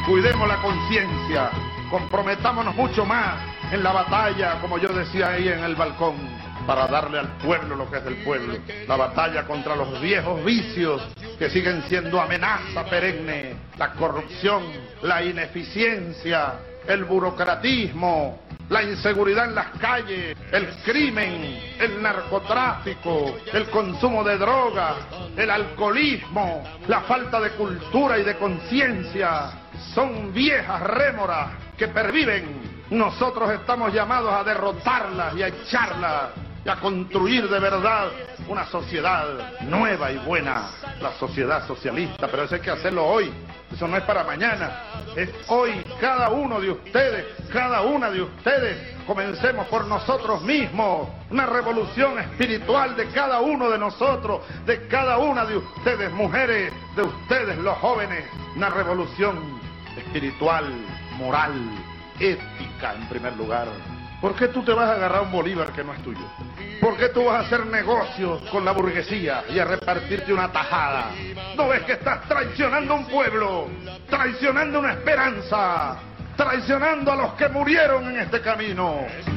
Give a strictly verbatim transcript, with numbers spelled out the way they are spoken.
cuidemos la conciencia, comprometámonos mucho más en la batalla, como yo decía ahí en el balcón, para darle al pueblo lo que es del pueblo. La batalla contra los viejos vicios que siguen siendo amenaza perenne, la corrupción, la ineficiencia, el burocratismo, la inseguridad en las calles, el crimen, el narcotráfico, el consumo de drogas, el alcoholismo, la falta de cultura y de conciencia. Son viejas rémoras que perviven. Nosotros estamos llamados a derrotarlas y a echarlas y a construir de verdad una sociedad nueva y buena, la sociedad socialista. Pero eso hay que hacerlo hoy, eso no es para mañana, es hoy. Cada uno de ustedes, cada una de ustedes, comencemos por nosotros mismos, una revolución espiritual de cada uno de nosotros, de cada una de ustedes, mujeres, de ustedes los jóvenes, una revolución espiritual, moral, ética en primer lugar. ¿Por qué tú te vas a agarrar un bolívar que no es tuyo? ¿Por qué tú vas a hacer negocios con la burguesía y a repartirte una tajada? ¿No ves que estás traicionando a un pueblo, traicionando una esperanza, traicionando a los que murieron en este camino?